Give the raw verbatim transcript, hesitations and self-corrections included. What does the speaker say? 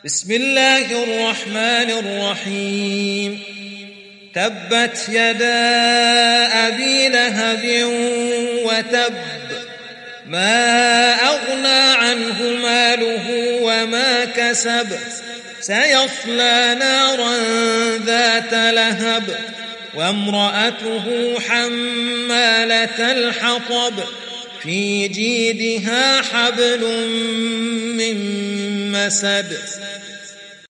بسم الله الرحمن الرحيم. تبت يدا أبي لهب وتب، ما أغنى عنه ماله وما كسب، سيصلى نارا ذات لهب، وامرأته حمالة الحطب، في جيدها حبل من مسد.